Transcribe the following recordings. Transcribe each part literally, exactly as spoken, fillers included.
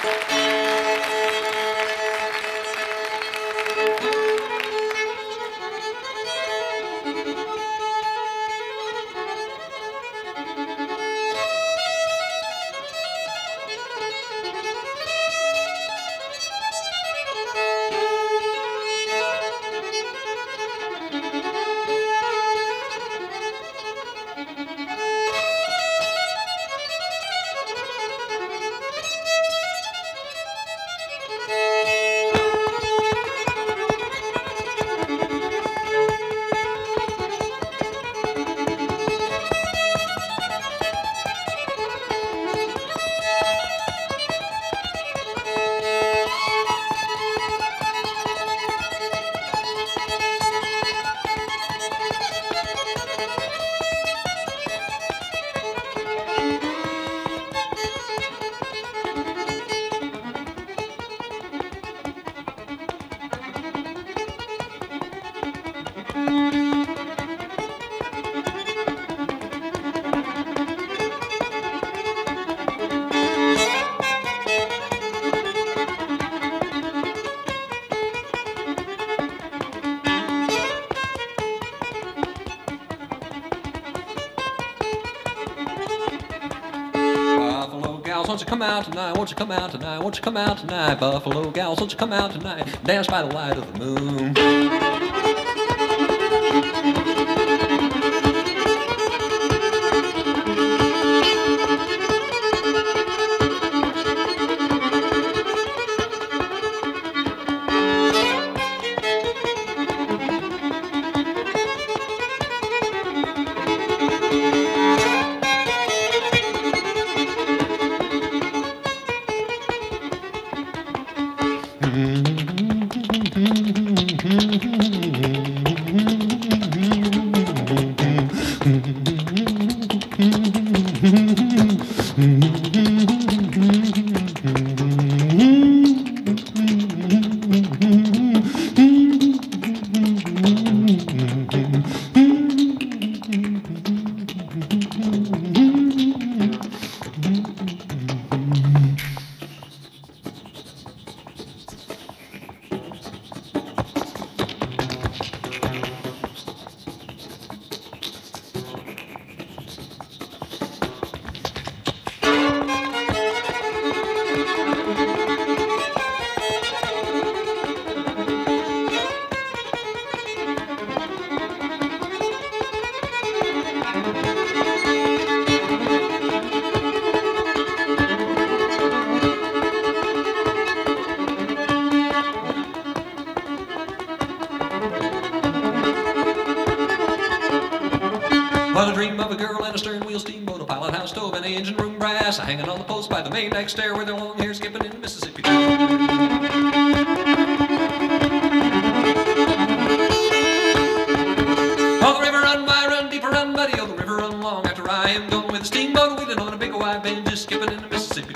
Won't you come out tonight? Won't you come out tonight? Won't you come out tonight? Buffalo gals, won't you come out tonight? Dance by the light of the moon. Well, I dream of a girl and a stern wheel steamboat, a pilot house stove, and a engine room brass, hanging on the post by the main deck stair with their long hair skipping in the Mississippi. Oh, the river run by, run deeper, run muddy, oh, the river run long after I am gone with a steamboat wheeling on a big wide bend, just skipping in the Mississippi.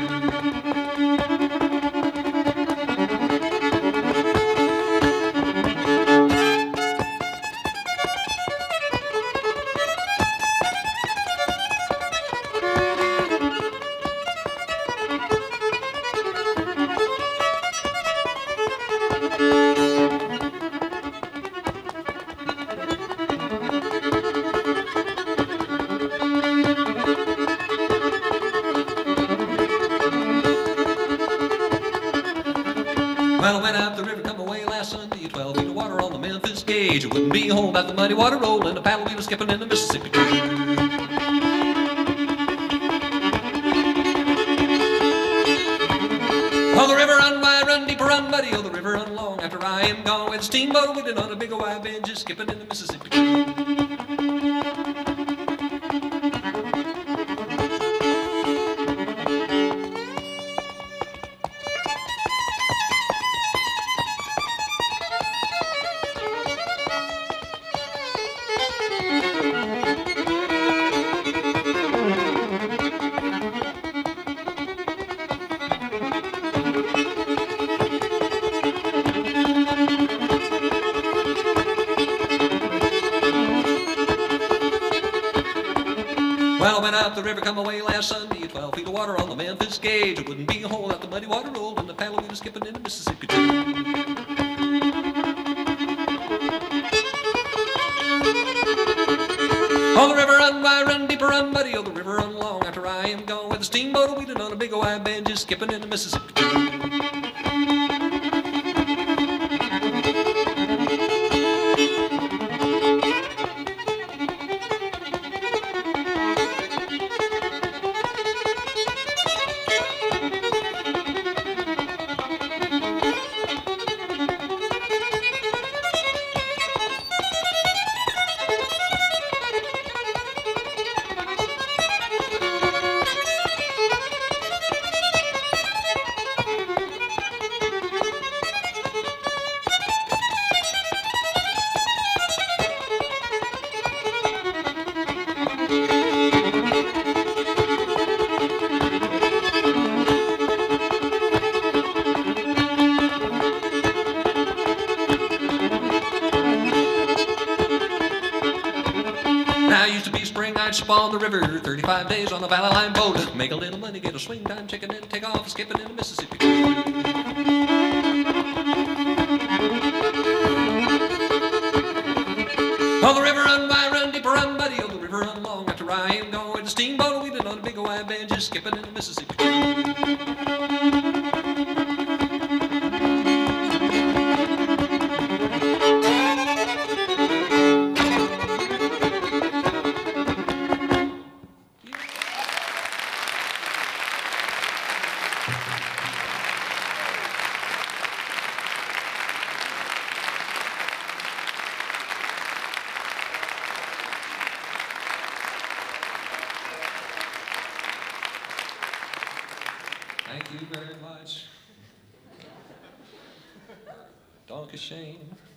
Well, I went up the river, come away last Sunday, twelve feet of water on the Memphis gauge. It wouldn't be a hole without the muddy water rolling, a paddle wheel skipping in the Mississippi. Oh, the river run wide, run deeper, run muddy, oh, the river run long after I am gone with a steamboat wheeling on a big wide bend, just skipping in the Mississippi. twelve feet of water on the Memphis gauge. It wouldn't be a hole without the muddy water roll and the paddle wheel skipping in the Mississippi too. Oh, the river run wide, run deeper, run muddy. Oh, the river run long after I am gone. With a steamboat a-wheeling on a big wide bend, just skipping in the Mississippi too. Now used to be spring, I'd spawn the river, thirty-five days on the Valley Line boat. Make a little money, get a swing time chicken, and take off skipping in the Mississippi. Oh, the river run wide, run deeper, run muddy. Oh, the river run long after I am gone. With a steamboat a-wheeling on a big wide bend, just skipping in the Mississippi. Thank you very much. Donkey Shane.